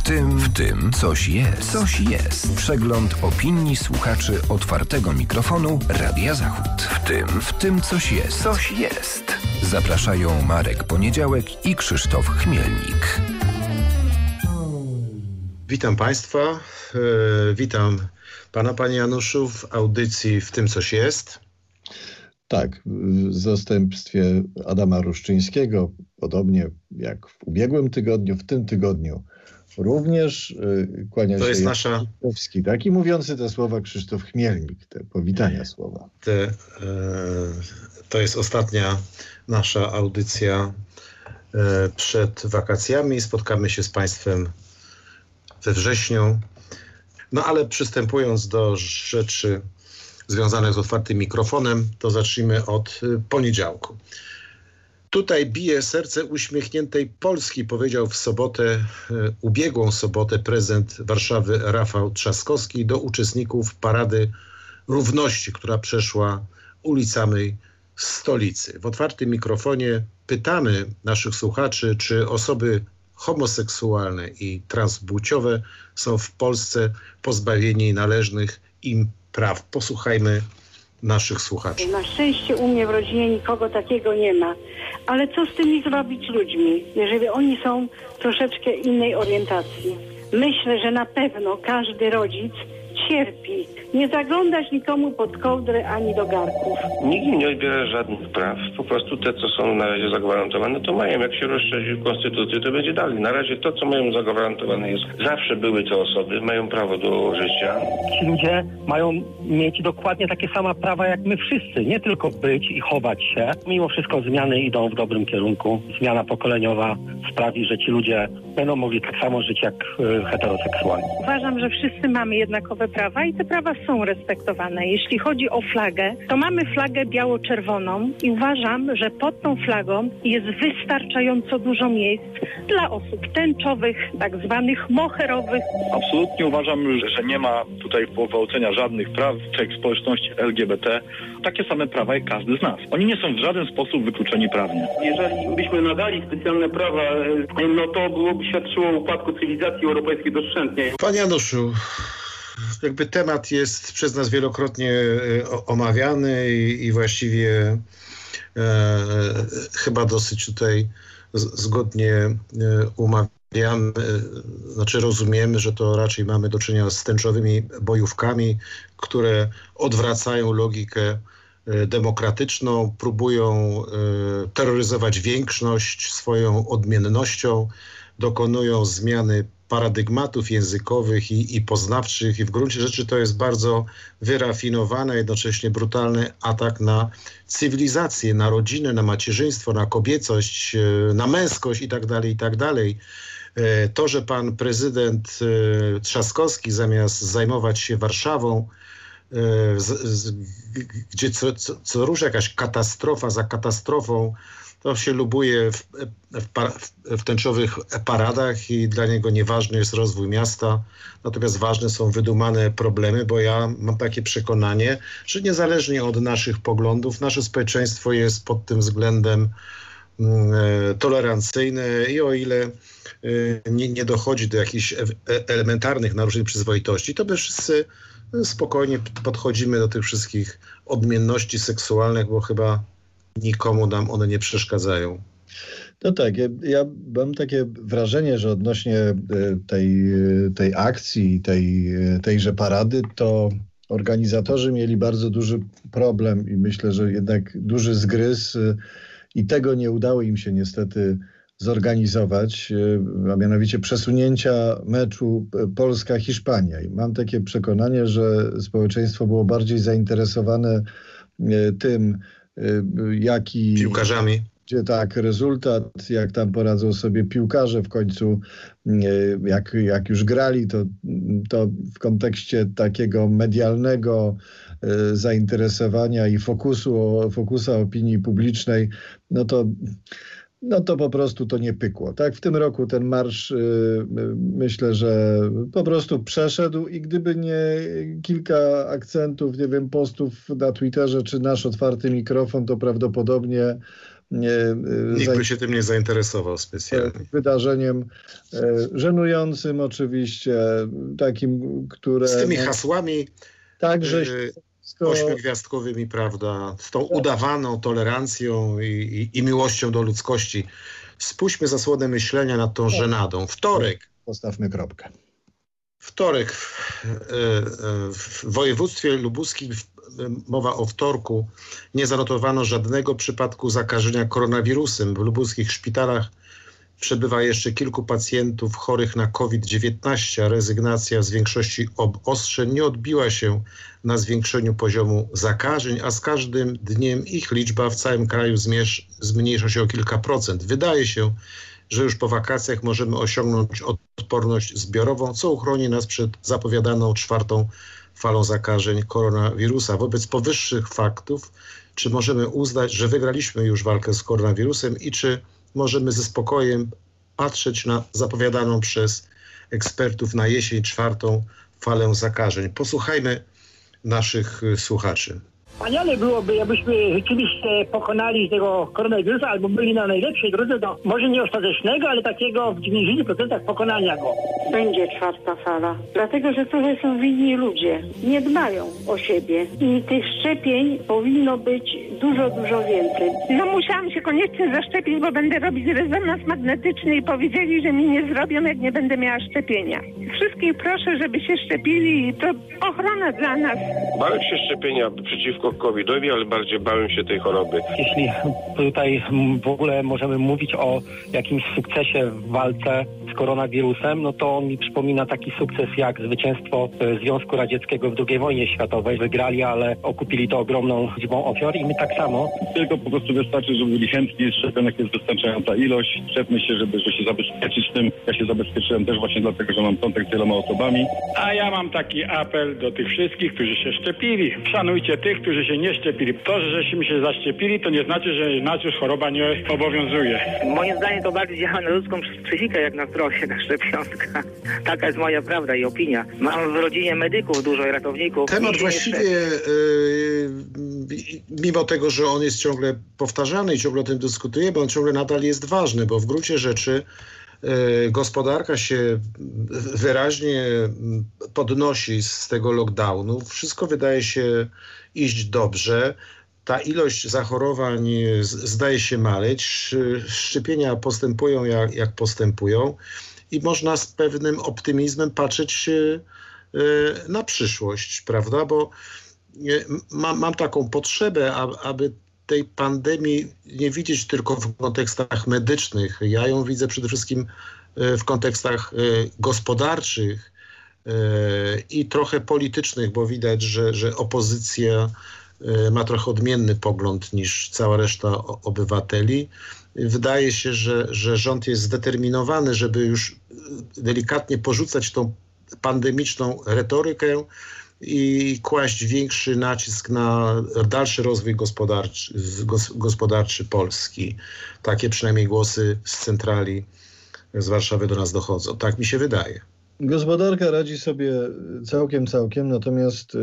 tym coś jest. Coś jest. Przegląd opinii słuchaczy otwartego mikrofonu Radia Zachód. W tym coś jest. Coś jest. Zapraszają Marek Poniedziałek i Krzysztof Chmielnik. Witam Państwa. Witam Pana, Panie Januszu, w audycji W tym coś jest. Tak, w zastępstwie Adama Ruszczyńskiego, podobnie jak w ubiegłym tygodniu, w tym tygodniu również kłania to się jest nasza... Krzysztofski, taki mówiący te słowa Krzysztof Chmielnik, te powitania słowa. To jest ostatnia nasza audycja przed wakacjami. Spotkamy się z Państwem we wrześniu. No ale przystępując do rzeczy związanych z otwartym mikrofonem, to zacznijmy od poniedziałku. Tutaj bije serce uśmiechniętej Polski, powiedział w sobotę, ubiegłą sobotę prezydent Warszawy Rafał Trzaskowski do uczestników Parady Równości, która przeszła ulicami stolicy. W otwartym mikrofonie pytamy naszych słuchaczy, czy osoby homoseksualne i transpłciowe są w Polsce pozbawieni należnych im praw. Posłuchajmy naszych słuchaczy. Na szczęście u mnie w rodzinie nikogo takiego nie ma. Ale co z tymi zrobić ludźmi, jeżeli oni są troszeczkę innej orientacji? Myślę, że na pewno każdy rodzic cierpi. Nie zaglądać nikomu pod kołdrę ani do garnków. Nikt im nie odbiera żadnych praw. Po prostu te, co są na razie zagwarantowane, to mają. Jak się rozszerzy konstytucję, to będzie dalej. Na razie to, co mają zagwarantowane jest. Zawsze były te osoby, mają prawo do życia. Ci ludzie mają mieć dokładnie takie same prawa jak my wszyscy. Nie tylko być i chować się. Mimo wszystko zmiany idą w dobrym kierunku. Zmiana pokoleniowa sprawi, że ci ludzie będą mogli tak samo żyć jak heteroseksualni. Uważam, że wszyscy mamy jednakowe prawa i te prawa są respektowane. Jeśli chodzi o flagę, to mamy flagę biało-czerwoną i uważam, że pod tą flagą jest wystarczająco dużo miejsc dla osób tęczowych, tak zwanych moherowych. Absolutnie uważam, że nie ma tutaj pogwałcenia żadnych praw człowieka społeczności LGBT. Takie same prawa jak każdy z nas. Oni nie są w żaden sposób wykluczeni prawnie. Jeżeli byśmy nadali specjalne prawa, no to byłoby świadczyło o upadku cywilizacji europejskiej doszczętnie. Panie Januszu, jakby temat jest przez nas wielokrotnie omawiany i właściwie chyba dosyć tutaj zgodnie umawiamy, znaczy rozumiemy, że to raczej mamy do czynienia z tęczowymi bojówkami, które odwracają logikę demokratyczną, próbują terroryzować większość swoją odmiennością, dokonują zmiany paradygmatów językowych i poznawczych i w gruncie rzeczy to jest bardzo wyrafinowany, jednocześnie brutalny atak na cywilizację, na rodzinę, na macierzyństwo, na kobiecość, na męskość itd. To, że pan prezydent Trzaskowski zamiast zajmować się Warszawą, gdzie co rusz jakaś katastrofa za katastrofą, to się lubuje w tęczowych paradach i dla niego nieważny jest rozwój miasta, natomiast ważne są wydumane problemy, bo ja mam takie przekonanie, że niezależnie od naszych poglądów, nasze społeczeństwo jest pod tym względem tolerancyjne i o ile nie dochodzi do jakichś elementarnych naruszeń przyzwoitości, to my wszyscy spokojnie podchodzimy do tych wszystkich odmienności seksualnych, bo chyba nikomu nam one nie przeszkadzają. No tak, ja mam takie wrażenie, że odnośnie tej akcji, tejże parady, to organizatorzy mieli bardzo duży problem i myślę, że jednak duży zgryz i tego nie udało im się niestety zorganizować, a mianowicie przesunięcia meczu Polska-Hiszpania. I mam takie przekonanie, że społeczeństwo było bardziej zainteresowane tym, jaki... Piłkarzami. Gdzie tak, rezultat, jak tam poradzą sobie piłkarze w końcu, jak już grali, to w kontekście takiego medialnego zainteresowania i fokusa opinii publicznej, no to po prostu to nie pykło. Tak, w tym roku ten marsz myślę, że po prostu przeszedł i gdyby nie kilka akcentów, nie wiem, postów na Twitterze czy nasz otwarty mikrofon, to prawdopodobnie Nikt by się tym nie zainteresował specjalnie. Wydarzeniem żenującym oczywiście, takim, które... Z tymi hasłami także 8-gwiazdkowymi, prawda, z tą udawaną tolerancją i miłością do ludzkości. Spuśćmy zasłonę myślenia nad tą żenadą. Wtorek. Postawmy kropkę. Wtorek w województwie lubuskim, mowa o wtorku, nie zanotowano żadnego przypadku zakażenia koronawirusem. W lubuskich szpitalach przebywa jeszcze kilku pacjentów chorych na COVID-19, a rezygnacja z większości obostrzeń nie odbiła się na zwiększeniu poziomu zakażeń, a z każdym dniem ich liczba w całym kraju zmniejsza się o kilka procent. Wydaje się, że już po wakacjach możemy osiągnąć odporność zbiorową, co uchroni nas przed zapowiadaną 4. falą zakażeń koronawirusa. Wobec powyższych faktów, czy możemy uznać, że wygraliśmy już walkę z koronawirusem i czy możemy ze spokojem patrzeć na zapowiadaną przez ekspertów na jesień 4. falę zakażeń? Posłuchajmy naszych słuchaczy. Wspaniale byłoby, jakbyśmy rzeczywiście pokonali tego koronawirusa albo byli na najlepszej drodze do może nie ostatecznego, ale takiego w 90% pokonania go. Będzie 4. fala, dlatego że trochę są winni ludzie. Nie dbają o siebie i tych szczepień powinno być dużo, dużo więcej. No musiałam się koniecznie zaszczepić, bo będę robić rezonans magnetyczny i powiedzieli, że mi nie zrobią, jak nie będę miała szczepienia. Wszystkich proszę, żeby się szczepili i to ochrona dla nas. Bałem się szczepienia przeciwko COVID-owi, ale bardziej bałem się tej choroby. Jeśli tutaj w ogóle możemy mówić o jakimś sukcesie w walce z koronawirusem, no to on mi przypomina taki sukces jak zwycięstwo Związku Radzieckiego w II wojnie światowej. Wygrali, ale okupili to ogromną liczbą ofiar i my tak samo. Tylko po prostu wystarczy, żeby byli chętni, szczepionek jest wystarczająca ilość. Szczepmy się, żeby się zabezpieczyć tym. Ja się zabezpieczyłem też właśnie dlatego, że mam kontakt z wieloma osobami. A ja mam taki apel do tych wszystkich, którzy się szczepili. Szanujcie tych, którzy się nie szczepili. To, żeśmy się zaszczepili, to nie znaczy, że nas już choroba nie obowiązuje. Moim zdaniem to bardziej działa na ludzką psychikę, jak na zdrowie, ta szczepionka. Taka jest moja prawda i opinia. Mam w rodzinie medyków dużo i ratowników. Temat właściwie, mimo tego, że on jest ciągle powtarzany i ciągle o tym dyskutujemy, on ciągle nadal jest ważny, bo w gruncie rzeczy gospodarka się wyraźnie podnosi z tego lockdownu. Wszystko wydaje się iść dobrze. Ta ilość zachorowań zdaje się maleć. Szczepienia postępują jak postępują i można z pewnym optymizmem patrzeć na przyszłość, prawda? Bo mam taką potrzebę, aby tej pandemii nie widzieć tylko w kontekstach medycznych. Ja ją widzę przede wszystkim w kontekstach gospodarczych i trochę politycznych, bo widać, że opozycja ma trochę odmienny pogląd niż cała reszta obywateli. Wydaje się, że rząd jest zdeterminowany, żeby już delikatnie porzucać tą pandemiczną retorykę i kłaść większy nacisk na dalszy rozwój gospodarczy Polski. Takie przynajmniej głosy z centrali, z Warszawy do nas dochodzą. Tak mi się wydaje. Gospodarka radzi sobie całkiem, natomiast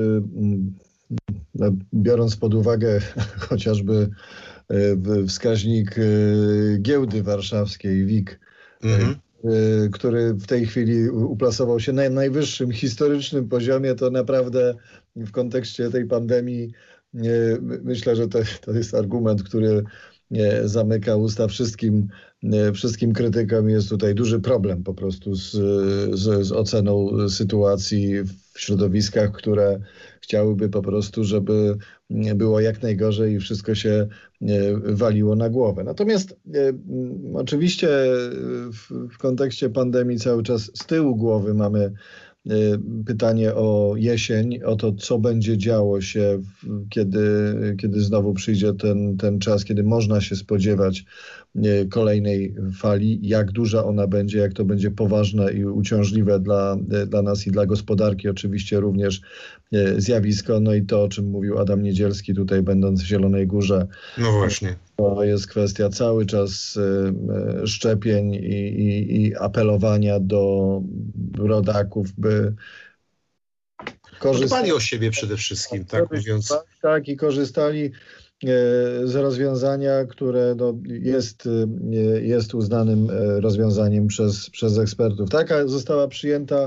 biorąc pod uwagę chociażby wskaźnik giełdy warszawskiej WIG, który w tej chwili uplasował się na najwyższym historycznym poziomie, to naprawdę w kontekście tej pandemii myślę, że to jest argument, który zamyka usta wszystkim krytykom. Jest tutaj duży problem po prostu z oceną sytuacji w środowiskach, które chciałyby po prostu, żeby było jak najgorzej i wszystko się waliło na głowę. Natomiast oczywiście w kontekście pandemii cały czas z tyłu głowy mamy pytanie o jesień, o to, co będzie działo się, kiedy znowu przyjdzie ten czas, kiedy można się spodziewać kolejnej fali, jak duża ona będzie, jak to będzie poważne i uciążliwe dla nas i dla gospodarki oczywiście również zjawisko. No i to, o czym mówił Adam Niedzielski tutaj, będąc w Zielonej Górze. No właśnie. To jest kwestia cały czas szczepień i apelowania do rodaków, by dbali o siebie przede wszystkim, tak mówiąc. Tak, i korzystali z rozwiązania, które jest uznanym rozwiązaniem przez ekspertów. Taka została przyjęta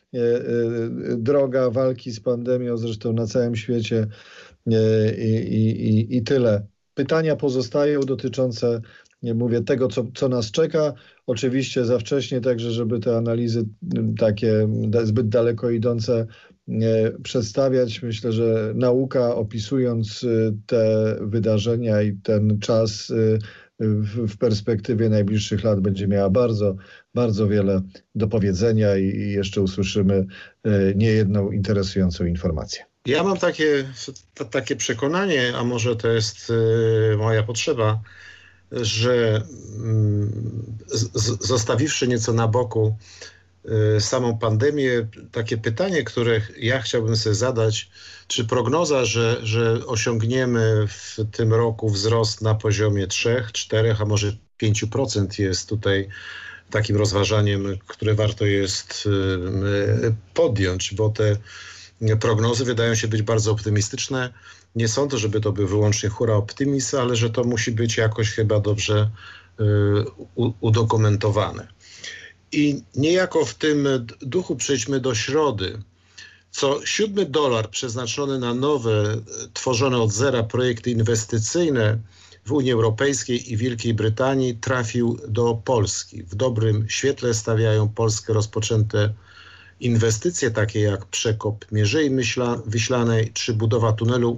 droga walki z pandemią, zresztą na całym świecie i tyle. Pytania pozostają dotyczące, mówię, tego, co nas czeka. Oczywiście za wcześnie także, żeby te analizy takie zbyt daleko idące przedstawiać. Myślę, że nauka, opisując te wydarzenia i ten czas w perspektywie najbliższych lat, będzie miała bardzo, bardzo wiele do powiedzenia i jeszcze usłyszymy niejedną interesującą informację. Ja mam takie przekonanie, a może to jest moja potrzeba, że zostawiwszy nieco na boku samą pandemię, takie pytanie, które ja chciałbym sobie zadać, czy prognoza, że osiągniemy w tym roku wzrost na poziomie 3, 4, a może 5% jest tutaj takim rozważaniem, które warto jest podjąć, bo te prognozy wydają się być bardzo optymistyczne. Nie sądzę, żeby to był wyłącznie hura optymizm, ale że to musi być jakoś chyba dobrze udokumentowane. I niejako w tym duchu przejdźmy do środy. Co $7 przeznaczony na nowe, tworzone od zera projekty inwestycyjne w Unii Europejskiej i Wielkiej Brytanii trafił do Polski. W dobrym świetle stawiają Polskę rozpoczęte inwestycje, takie jak przekop Mierzei Wiślanej czy budowa tunelu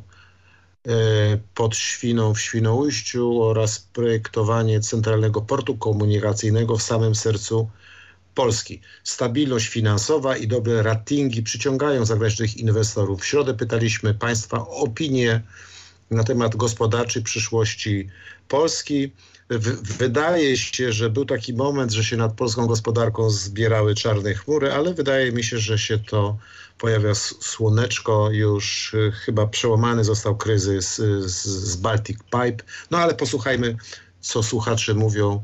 pod Świną w Świnoujściu oraz projektowanie centralnego portu komunikacyjnego w samym sercu Polski. Stabilność finansowa i dobre ratingi przyciągają zagranicznych inwestorów. W środę pytaliśmy Państwa o opinię na temat gospodarczej przyszłości Polski. Wydaje się, że był taki moment, że się nad polską gospodarką zbierały czarne chmury, ale wydaje mi się, że się to pojawia słoneczko. Już chyba przełamany został kryzys z Baltic Pipe. No ale posłuchajmy, co słuchacze mówią,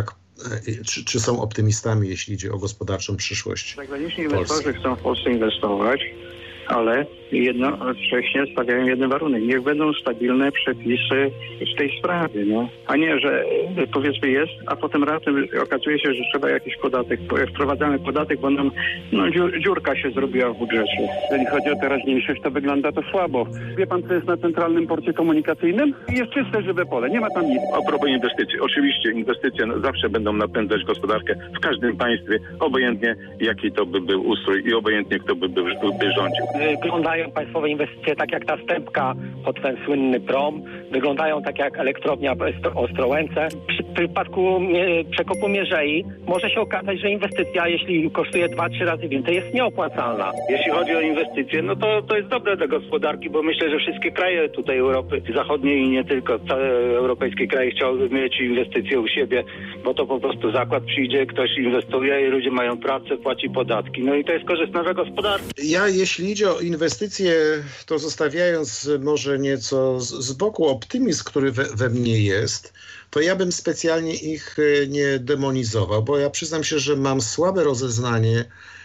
czy są optymistami, jeśli idzie o gospodarczą przyszłość. Zagraniczni inwestorzy chcą w Polsce inwestować, ale jednocześnie stawiają jeden warunek. Niech będą stabilne przepisy w tej sprawie, no. A nie, że powiedzmy jest, a potem raptem okazuje się, że trzeba jakiś podatek, wprowadzamy podatek, bo nam dziurka się zrobiła w budżecie. Jeżeli chodzi o teraźniejszość, to wygląda to słabo. Wie pan, co jest na Centralnym Porcie Komunikacyjnym? Jest czyste, żywe pole, nie ma tam nic. A propos inwestycji. Oczywiście inwestycje zawsze będą napędzać gospodarkę w każdym państwie, obojętnie jaki to by był ustrój i obojętnie kto by rządził. Wyglądają państwowe inwestycje tak jak ta Stępka, pod ten słynny prom. Wyglądają tak jak elektrownia Ostrołęce. W przypadku przekopu Mierzei może się okazać, że inwestycja, jeśli kosztuje 2-3 razy więcej, jest nieopłacalna. Jeśli chodzi o inwestycje, no to jest dobre dla gospodarki, bo myślę, że wszystkie kraje tutaj Europy Zachodniej i nie tylko, całe europejskie kraje chciałyby mieć inwestycje u siebie, bo to po prostu zakład przyjdzie, ktoś inwestuje i ludzie mają pracę, płaci podatki. No i to jest korzystne dla gospodarki. Jeśli idzie o inwestycje, to zostawiając może nieco z boku optymizm, który we mnie jest, to ja bym specjalnie ich nie demonizował, bo ja przyznam się, że mam słabe rozeznanie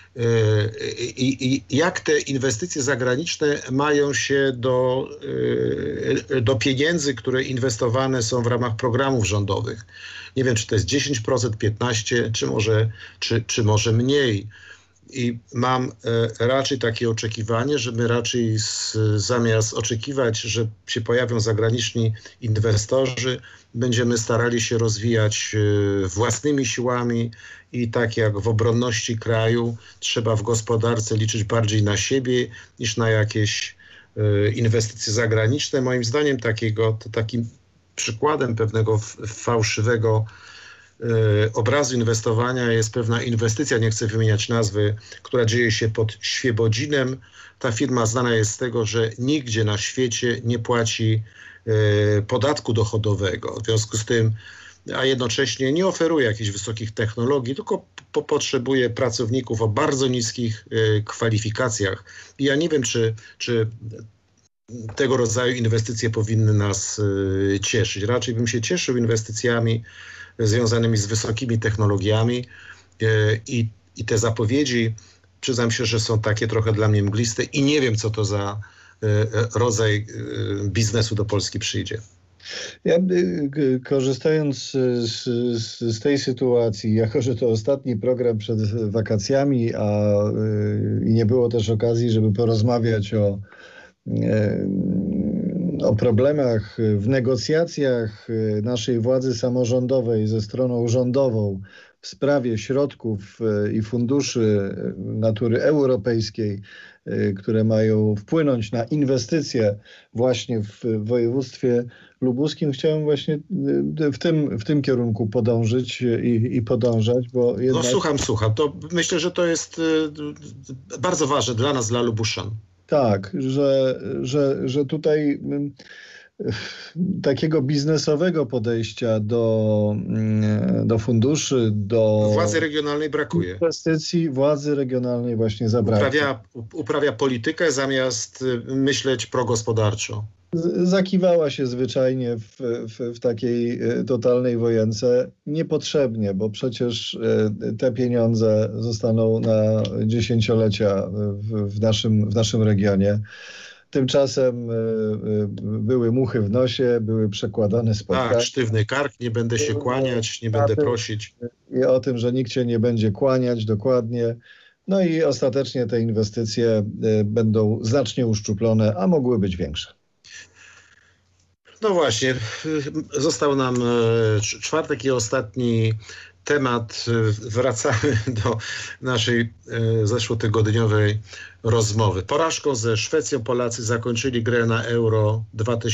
i jak te inwestycje zagraniczne mają się do pieniędzy, które inwestowane są w ramach programów rządowych. Nie wiem, czy to jest 10%, 15%, czy może mniej. I mam raczej takie oczekiwanie, że my raczej zamiast oczekiwać, że się pojawią zagraniczni inwestorzy, będziemy starali się rozwijać własnymi siłami i tak jak w obronności kraju trzeba w gospodarce liczyć bardziej na siebie niż na jakieś inwestycje zagraniczne. Moim zdaniem takim przykładem pewnego fałszywego obrazu inwestowania jest pewna inwestycja, nie chcę wymieniać nazwy, która dzieje się pod Świebodzinem. Ta firma znana jest z tego, że nigdzie na świecie nie płaci podatku dochodowego. W związku z tym, a jednocześnie nie oferuje jakichś wysokich technologii, tylko potrzebuje pracowników o bardzo niskich kwalifikacjach. I ja nie wiem, czy tego rodzaju inwestycje powinny nas cieszyć. Raczej bym się cieszył inwestycjami związanymi z wysokimi technologiami i te zapowiedzi, przyznam się, że są takie trochę dla mnie mgliste i nie wiem, co to za rodzaj biznesu do Polski przyjdzie. Ja korzystając z tej sytuacji, jako że to ostatni program przed wakacjami, i nie było też okazji, żeby porozmawiać o problemach w negocjacjach naszej władzy samorządowej ze stroną rządową w sprawie środków i funduszy natury europejskiej, które mają wpłynąć na inwestycje właśnie w województwie lubuskim. Chciałem właśnie w tym kierunku podążyć i podążać, bo jednak... No słucham. To myślę, że to jest bardzo ważne dla nas, dla Lubuszan. Tak, że tutaj takiego biznesowego podejścia do funduszy, do władzy regionalnej brakuje. Inwestycji władzy regionalnej właśnie zabrakło. Uprawia politykę zamiast myśleć progospodarczo. Zakiwała się zwyczajnie w takiej totalnej wojence niepotrzebnie, bo przecież te pieniądze zostaną na dziesięciolecia w naszym regionie. Tymczasem były muchy w nosie, były przekładane spotkania. Tak, sztywny kark, nie będę się kłaniać, nie będę prosić. I o tym, że nikt się nie będzie kłaniać, dokładnie. No i ostatecznie te inwestycje będą znacznie uszczuplone, a mogły być większe. No właśnie, został nam czwartek i ostatni temat. Wracamy do naszej zeszłotygodniowej rozmowy. Porażką ze Szwecją Polacy zakończyli grę na Euro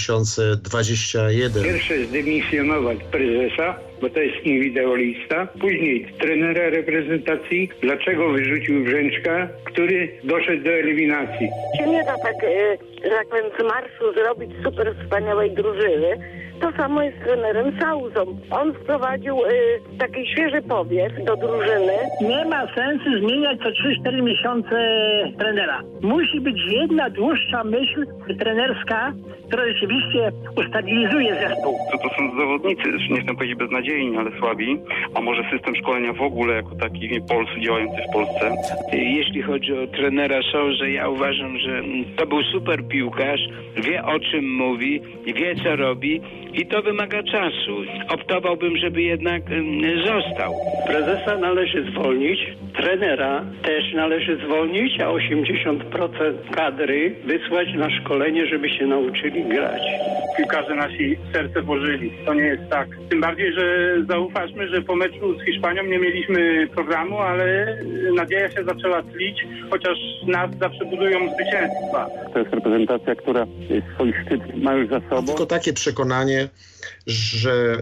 2021. Pierwsze zdymisjonować prezesa, bo to jest indywidualista. Później trenera reprezentacji. Dlaczego wyrzucił Brzęczka, który doszedł do eliminacji? Się nie da tak, że tak powiem, z marszu zrobić super wspaniałej drużyny. To samo jest z trenerem Sauzą. On wprowadził taki świeży powiew do drużyny. Nie ma sensu zmieniać co 3-4 miesiące trenera. Musi być jedna dłuższa myśl trenerska, która rzeczywiście ustabilizuje zespół. To są zawodnicy, nie chcę powiedzieć beznadziejni, ale słabi, a może system szkolenia w ogóle jako taki działający w Polsce. Jeśli chodzi o trenera Sauzę, ja uważam, że to był super piłkarz, wie o czym mówi, wie co robi i to wymaga czasu. Optowałbym, żeby jednak został. Prezesa należy zwolnić, trenera też należy zwolnić, a 80% kadry wysłać na szkolenie, żeby się nauczyli grać. Piłkarze nasi serce włożyli. To nie jest tak. Tym bardziej, że zauważmy, że po meczu z Hiszpanią nie mieliśmy programu, ale nadzieja się zaczęła tlić, chociaż nas zawsze budują zwycięstwa. To jest reprezentacja, która swój szczyt ma już za sobą. Tylko takie przekonanie, że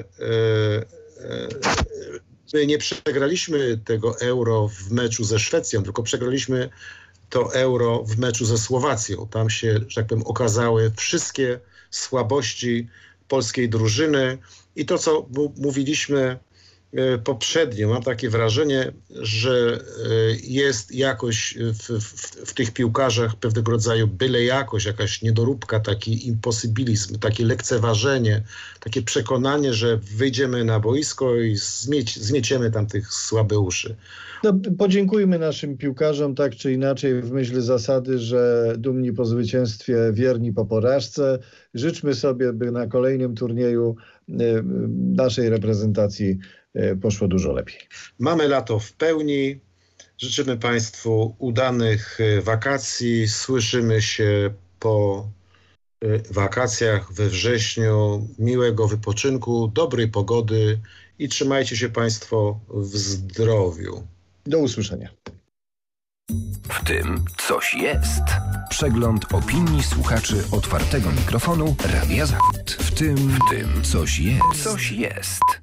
my nie przegraliśmy tego Euro w meczu ze Szwecją, tylko przegraliśmy to Euro w meczu ze Słowacją. Tam się, że tak powiem, okazały wszystkie słabości polskiej drużyny i to, co mówiliśmy poprzednio. Mam takie wrażenie, że jest jakoś w tych piłkarzach pewnego rodzaju byle jakość, jakaś niedoróbka, taki imposybilizm, takie lekceważenie, takie przekonanie, że wyjdziemy na boisko i zmieciemy tam tych słabeuszy. No, podziękujmy naszym piłkarzom tak czy inaczej w myśl zasady, że dumni po zwycięstwie, wierni po porażce. Życzmy sobie, by na kolejnym turnieju naszej reprezentacji poszło dużo lepiej. Mamy lato w pełni. Życzymy Państwu udanych wakacji. Słyszymy się po wakacjach we wrześniu. Miłego wypoczynku, dobrej pogody i trzymajcie się Państwo w zdrowiu. Do usłyszenia. W tym coś jest. Przegląd opinii słuchaczy otwartego mikrofonu Radia Zachód. W tym coś jest. Coś jest.